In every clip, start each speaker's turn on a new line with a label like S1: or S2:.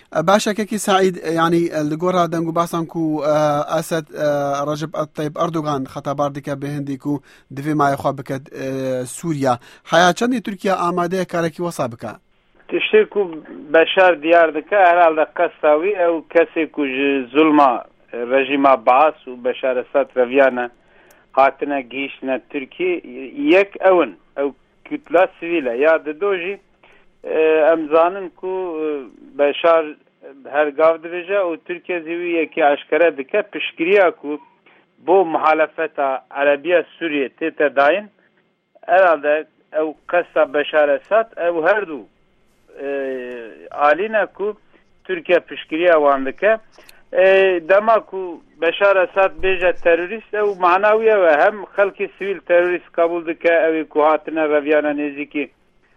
S1: باشا كيكي سعيد يعني لقورا دنگو باسانكو أسد رجب الطيب أردوغان خطابار ديكا بهنديكو دفي ما يخواب بك سوريا حياة چندی تركيا آماده كاركي وصابك
S2: تشتركو بشار ديار دكا هرالده قصاوي او كسيكو ظلما رژیما باس و بشار اسد رویانا هاتنا گیشنا تركي يك اون او كتلا سويلة يا دوجي امزانن كو بشار هر گاو دبجه و تركيا زيوي يكي عشكره دكا پشكريا كو بو محالفتا عربية سوريا تيتا داين هرالده او قصة بشار اسد او هردو آلینا کو ترکیه پشکریه واندکه دما کو بشار اسد بیجه تروریست او معنویه و هم خلق سویل تروریست قبول دکه اوی کو هاتنا رویانا نزیکی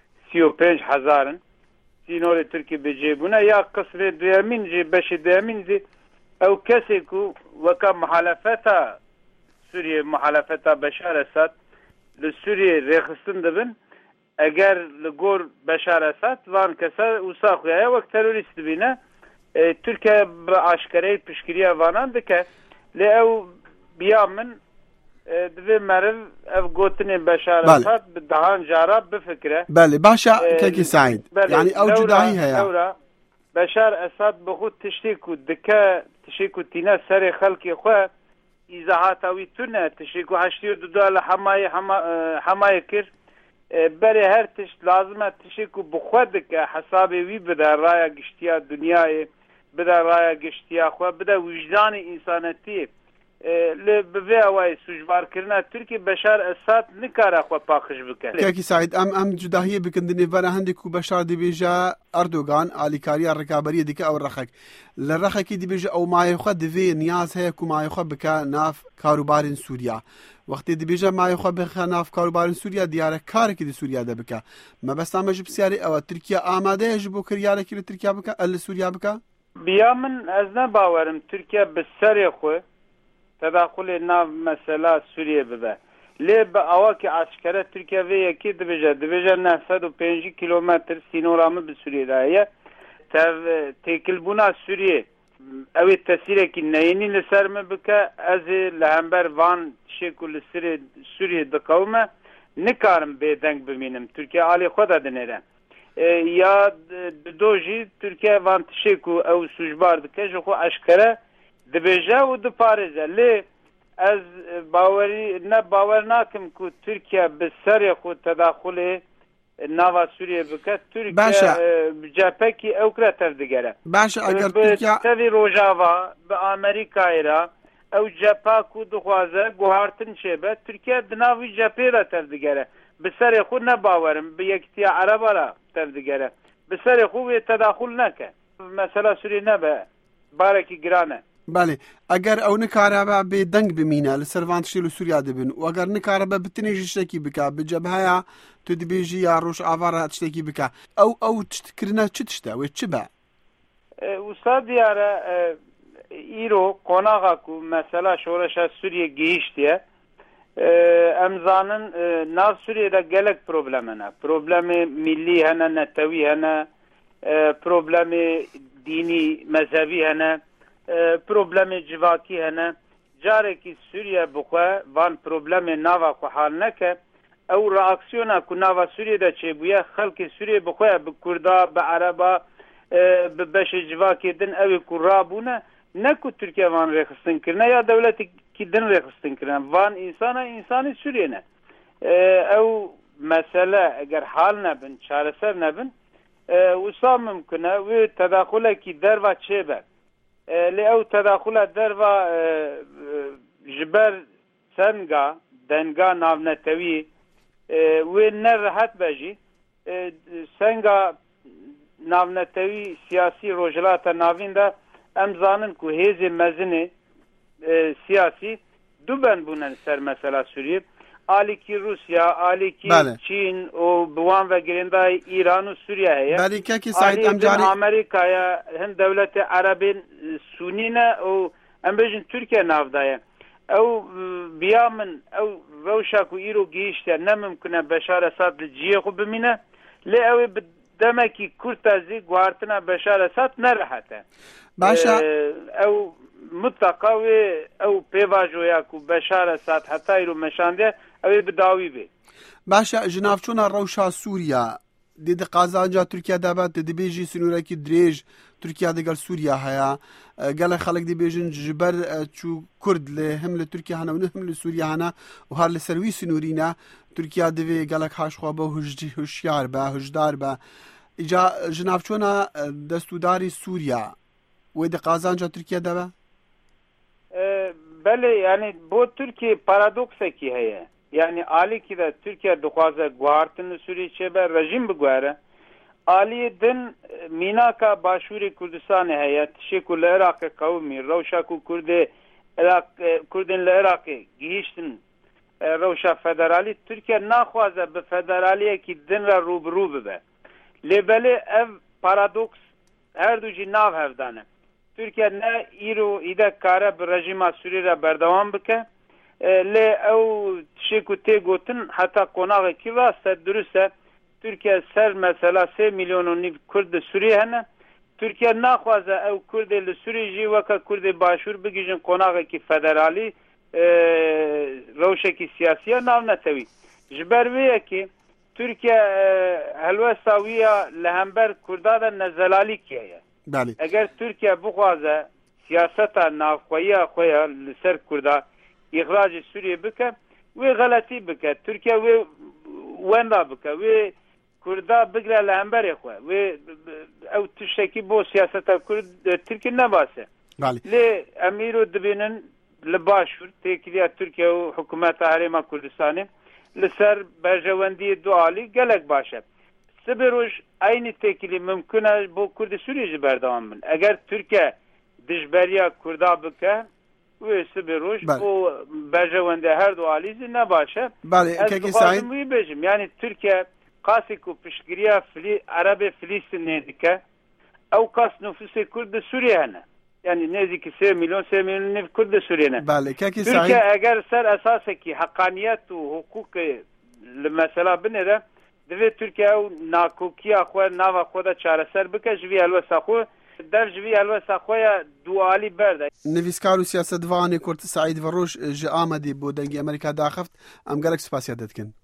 S2: 35,000 سینور ترکی بجیبونه یا قسم دویمین جی بش دویمین جی او کسی کو وکا محالفتا سوریه محالفتا بشار اسد لسوریه ریخستن دبن اگر لگور بشار اسد وان کسا وساخویه وقت تروریست بینه ترکیه با عشکره پشکریه وانان دکه لی او بیا من دوی مرل او گوتنی بشار اسد بدهان جارب بفکره
S1: بله باشا كيكي سعيد يعني او جداهي هيا
S2: بشار اسد بخود تشتيكو دكا تشتيكو تينا سري خلقي خواه إزاحات اوي تونه تشتيكو هشتيو دودال حماية كر بری هر تشت لازمه تشکو بخود که حسابی وی بده رای گشتیا دنیای بده رای گشتیا خو بده وجدان انسانیتی لبوی اوای سوجوار کرنا ترکی بشار اسد نکاره خو پاخش بکه
S1: كيكي سعيد ام جداهيه بكندني فانا هندكو بشار دي بيجا اردوغان اليكاريا الركابريه ديك او الرخك للرخك دي بيجا او ما يخد في نياز هيك ما يخد بك ناف كاروبار سوريا وقت دي بيجا ما يخد بك ناف كاروبار سوريا ديار كارك دي سوريا ده بك ما بس ما جب سياري او تركيا اماده يجبو كريالك لتركيا بك لسوريا بك
S2: بیا من از نه باورم ترکیه بسری خو تداخل ناف مثلا سوریه بده لی با اواکی عسکره ترکیه و یکی دبیجه 905 کیلومتر سینورامه به سوریه دایه تکل بونا سوریه اوی تسیره که نینی لسرمه بکه از لهمبر وان شکل سوریه دقومه نکارم بیدنگ بمینم ترکیه آلی خود دنیره یا دوجی ترکیه وان تشکو او سوجبار دکه جو خو عسکره دبیجه و دپارزه لی از باور ناکم که ترکیه بسر خود تداخل ناوا سوریه بکه ترکیه جپکی اوکره تفدگره
S1: باشا اگر ترکیه
S2: تاوی روژاوا به آمریکای را او جپا کو دخوازه گوهارتن شبه ترکیه دناوی جپی را تفدگره بسر خود نباورم به یکتی عربا را تفدگره بسر خود تداخل نکه مثلا سوریه نبه بارکی گرانه
S1: بله اگر او نکاره به دنگ بمینه لسروان تشتیلو سوریا دبن و اگر نکاره به بتنیجی شتکی بکا بجبهایا تو دبیجی یا روش آواره تشتکی بکا او تشتکرنا چه تشتا و چه با
S2: استاد دیاره ایرو قناغا کو مثلا شورش سوریه گیشتیه امزانن ناف سوریه دا گلک پروبلمنه پروبلم ملی هنه نتوی هنه پروبلم دینی مذهبی هنه پروبلم جواکی هنه جاره که سوریه بخواه وان پروبلم ناوا خو حال نکه او راکسیونا که ناوا سوریه دا چه بویه خلق سوریه بخواه به کردا به عربا به بش جواکی دن اوی کرابونه نکو ترکیه وان ریخستن کرنه یا دولتی که دن ریخستن کرنه وان انسانی سوریه نه او مسئله اگر حال نبن چارسر نبن وصا ممکنه و تداخله که در و چه بر لی او تداخل در و جبر سنگا دنگا ناونتوی و نرحت بجی سنگا ناونتوی سیاسی روجلات ناوین دا امزانن که هیز مزن سیاسی دو بند بونن سر مثلا سوریه آلی کی روسیا آلی کی چین و بوان و گرندای ایران و سوریه هیا
S1: بله که سعید امجاری
S2: امریکا هند دولت عربی سونینه و ام بجن ترکیه نافدایه او بیا من او روشا کو ایرو گیشته نممکنه بشار اسد جیه خو بمینه لی او دمکی کورتازی گوارتنا بشار اسد نرحته
S1: باشا
S2: او مطلقا او پیواجویا کو بشار اسد حتی رو مشانده او بداوی بی
S1: باشا جنافچونا روشا سوریا دید قازانجا ترکیه دابد دید بیجی سنورکی دریج ترکیه دگل سوریا هیا قال خلق دي بيجن جبر چو كرد لهم لتركيا هنا ونهم لسوريا هنا وهار لسروي سنورينا تركيا دي قال لك هاش خوابه هشيار با هشدار با اجا جنافچونا دستوداري سوريا ويد قازانجا تركيا دابا
S2: بله يعني بو تركيا بارادوكس كي هي يعني عالي كده تركيا دخوازه گوارتن سوري چبه رژیم بگواره عالی دن میناکا باشوری کردستان هیا تشکل العراق قومی روشاکو کردن العراق گیشتن روشا فدرالی ترکیه ناخوازه به فدرالیه که دن را روبرو ببه لبله اف پارادوکس هر دو جی ناو هفدانه ترکیه نه ایرو ایده کاره به رژیم سوری را بردوام بکه لی او تشکل تی گوتن حتی قناغ کی واسه درسته Türkiye ser mesela 3 milyon Kurd Suriye hene Türkiye naxwaze ew Kurdê li Sûriyê jî weka Kurdê başûr bigîjin qonaqekî federalî rewşekî siyasî nav netewî ji ber wê yekê Türkiye helwesta wî ya li hember Kurda de nezelalîkê ye eger Türkiye bixwaze siyaseta navxweyiya xwe ya li ser Kurda îxracê Sûriyê bike wê xeletî bike Türkiye wê wenda bike wê Kurda bigre lehemberê xwe wê ew tiştekî bo siyaseta Kurd Tirkiye nebase. Lê em îro dibînin li başûr têkiliya Tirkiye û hikûmeta Herêma Kurdistanê li ser berjewendiyê du alî gelek baş e. Sibê roj aynî têkilî mimkûn e bo Kurdê Sûriyê jî berdewam bin. Eger Tirkiye dijberiya Kurda bike wê sibê roj bo berjewendê her du alî jî nebaş e. Ez dixwazim wî bêjim yani Tirkiye قاسی کو پشتگیری عرب فلسطین دکه او قاس نفوس کرد سوریه هنه یعنی نزدیک 3 میلیون نفر کرد سوریه نه ترکیه اگر سر اساس کی حقانیت و حقوق مثلا بنره دوی ترکیه او ناکوکی خو ناو خود چاره سر بکه جوی الوسا خو در جوی الوسا خو دوالی برده
S1: نویسکار و سیاست وانی کرد سعید وروش ج آمدی بو دنگی امریکا داخفت ام گلک سپاسیت دکن